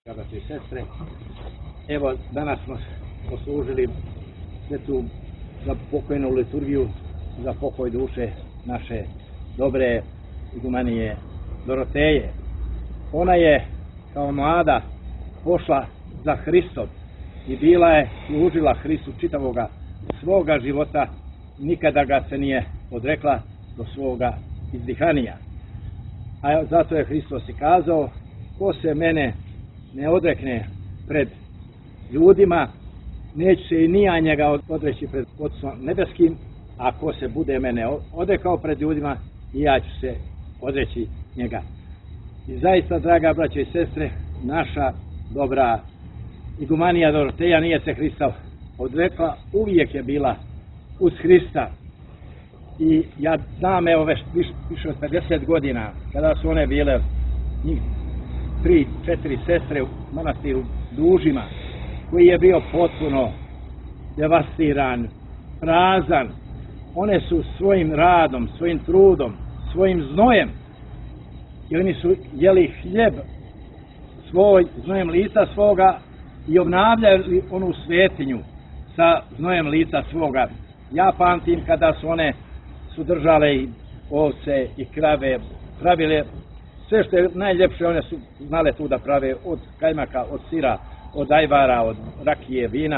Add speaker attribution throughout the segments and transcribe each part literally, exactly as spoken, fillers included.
Speaker 1: Braće i sestre, evo danas smo poslužili svetu za pokojnu liturgiju, za pokoj duše naše dobre igumanije Doroteje. Ona je kao mlada pošla za Hristom i bila je služila Hristu čitavoga svoga života, nikada ga se nije odrekla do svoga izdihanija. A zato je Hristos i kazao: ko se mene ne odrekne pred ljudima, neće se i ni ja njega odreći pred Otcom nebeskim, a ko se bude mene odrekao pred ljudima, i ja ću se odreći njega. I zaista, draga braće i sestre, naša dobra igumanija Doroteja nije se Hrista odrekla, uvijek je bila uz Hrista. I ja znam, evo već više od pedeset godina, kada su one bile njih tri, četiri sestre u manastiru Dužima, koji je bio potpuno devastiran, prazan, one su svojim radom, svojim trudom, svojim znojem, i oni su jeli hljeb svoj, znojem lica svoga, i obnavljali onu svetinju sa znojem lica svoga. Ja pamtim kada su one su držale i ovce i krave, pravile sve što je najljepše, one su znale tu da prave, od kajmaka, od sira, od ajvara, od rakije, vina.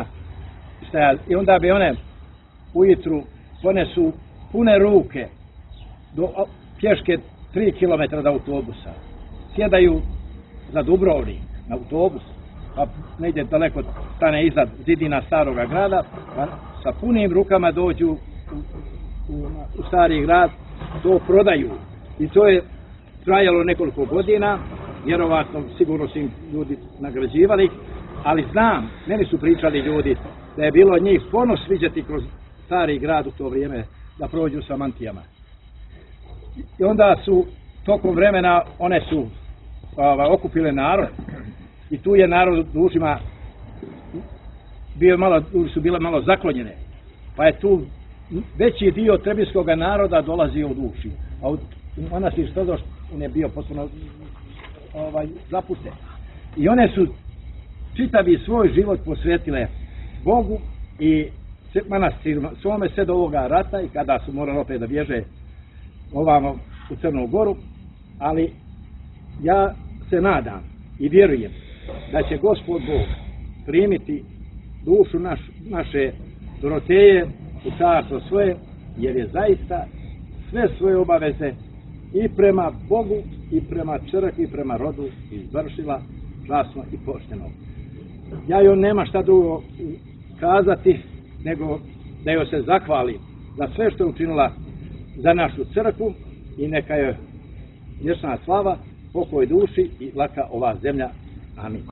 Speaker 1: I onda bi one ujutru, one su pune ruke, do pješke tri kilometra do autobusa. Sjedaju za Dubrovnik na autobus, pa negdje daleko stane iznad zidina staroga grada, pa sa punim rukama dođu u, u, u stari grad, to prodaju. I to je trajalo nekoliko godina, vjerovatno sigurno su im ljudi nagrađivali, ali znam, meni su pričali ljudi da je bilo njih ponos vidjeti kroz stari grad u to vrijeme, da prođu sa mantijama. I onda su tokom vremena one su ova, okupile narod, i tu je narod u Dužima bio malo, duže su bile malo zaklonjene, pa je tu veći dio trebinskog naroda dolazio u Duši, a u manastir Stodoš on je bio potpuno ovaj, zapušten. I one su čitavi svoj život posvetile Bogu i manastirima svome sve do ovoga rata, i kada su morali opet da bježe ovamo u Crnu Goru. Ali ja se nadam i vjerujem da će Gospod Bog primiti dušu naš, naše Doroteje u carstvo svoje, jer je zaista sve svoje obaveze i prema Bogu i prema crkvi i prema rodu izvršila časno i pošteno. Ja joj nema šta drugo kazati nego da joj se zahvali za sve što je učinila za našu crkvu, i neka joj vječna slava, pokoj duši i laka ova zemlja. Amin.